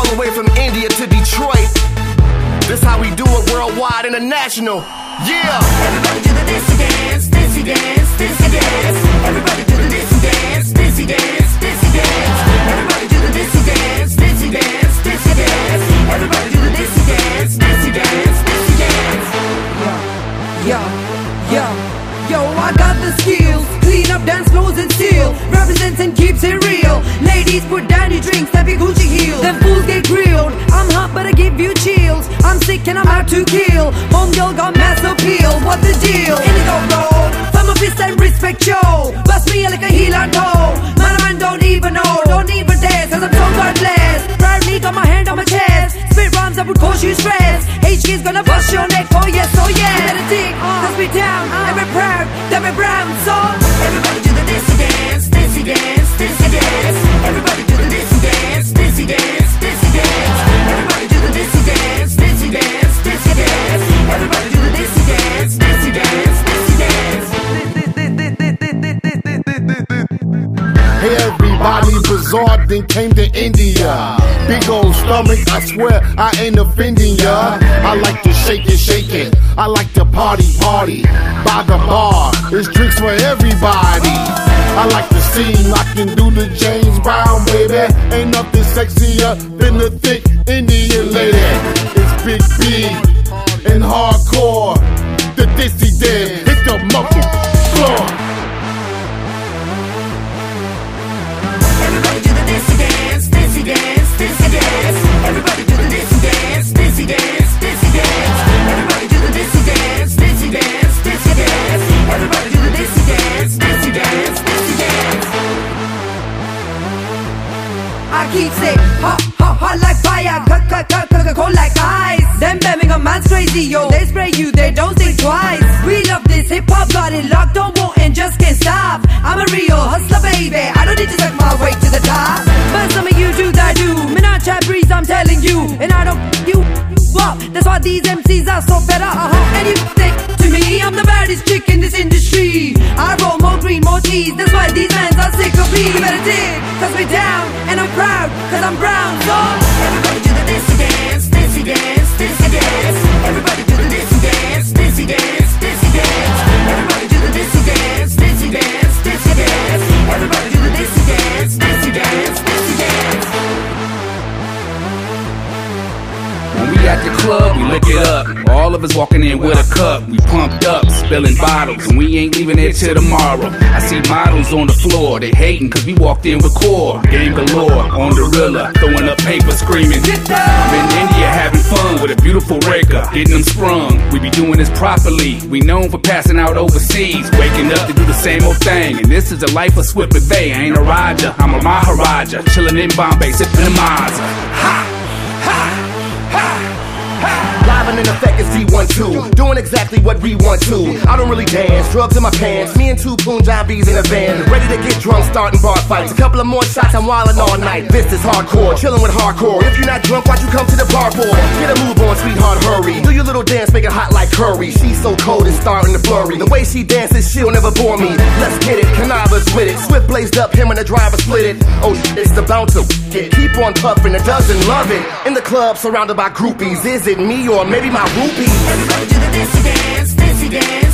the way from India to Detroit. This how we do it worldwide, international. Yeah! Everybody do the dizzy dance, dizzy dance, dizzy dance. Everybody do the dizzy dance, dizzy dance, dizzy dance. Everybody do the dizzy dance, dizzy dance, dizzy dance. Everybody do the dizzy dance, dizzy dance, dizzy dance. Yo, I got the skills. Clean up dance floors and steal. Represents and keeps it real. Ladies put down your drinks, tap your Gucci heels. Then fools get grilled. I'm hot but I give you chills. I'm sick and I'm out to kill. Homegirl got mass appeal. What the deal? Indigo roll. From a fist and respect yo. Bust me like a heel on toe. Man don't even know. Don't even dance cause I'm so godless. Proudly got my hand on my chest. Spit rhymes that would cause you stress. HK's gonna bust your neck. Oh yes, oh yeah. Better dig, cause we down. And we're proud that we're brown. So everybody do the dizzy dance, dizzy dance, dizzy dance. Everybody do the dizzy dance, dizzy dance, dizzy dance. Everybody do the dizzy dance, dizzy dance, dizzy dance. Everybody do the dizzy dance, dizzy dance, dizzy dance. Hey everybody, Bizarre then came to India. Big old stomach, I swear I ain't offending ya. I like to shake it. I like to party by the bar. There's drinks for everybody. I like to sing, I can do the James Brown, baby. Ain't nothing sexier than the thick Indian lady. It's Big B and hardcore. The dizzy dance, hit the muffin floor. Everybody do the dizzy dance, dizzy dance, dizzy dance. Everybody do the dizzy dance, dizzy dance, dizzy dance. Everybody do the dizzy dance, dizzy dance, dizzy dance. Everybody do the dizzy dance, dizzy dance, dizzy dance. I keep saying hot like fire, cold like ice. Them Birmingham man's crazy, yo. They spray you, they don't think twice. We love this hip hop, got it locked, don't want and just can't stop. I'm a real hustler, baby. I don't need to suck my way to the top. But some of you do that do. Me not chat breeze, I'm telling you, and I don't you up. That's why these MCs are so better. And you think to me, I'm the baddest chick in this industry. I roll more green, more cheese. That's why these mans are sick of me. You better dig, cause we down, and I'm proud, cause I'm brown. So everybody do the dizzy dance, dizzy dance, dizzy dance. Everybody do the dizzy dance, dizzy dance, dizzy dance. Everybody do the dizzy dance, dizzy dance, dizzy dance. Everybody do the dizzy dance, dizzy dance, dizzy dance. When we at the club, we lick it up. All of us walking in with a cup. We pumped up, spilling bottles, and we ain't leaving it till tomorrow. I see models on the floor, they hating cause we walked in with core. Game galore, on the Rilla, throwing up paper, screaming. I'm in India having fun with a beautiful Reka, getting them sprung. We be doing this properly. We known for passing out overseas, waking up to do the same old thing. And this is the life of Swift Bay. I ain't a Raja, I'm a Maharaja, chilling in Bombay, sipping a Mazda. Ha! Live and in effect is D12, doing exactly what we want to. I don't really dance, drugs in my pants. Me and two Punjabis in a van, ready to get drunk, starting bar fights. A couple of more shots, I'm wildin' all night. This is hardcore, chillin' with hardcore. If you're not drunk, why'd you come to the bar for? Get a move on, sweetheart, hurry. Do your little dance, make it hot like curry. She's so cold, it's starting to flurry. The way she dances, she'll never bore me. Let's get it, cannabis with it. Swift blazed up, him and the driver split it. Oh, it's the bouncer. Keep on puffin', it doesn't love it. In the club, surrounded by groupies. Is it me or maybe my rupees? Everybody do the dizzy dance, dizzy dance.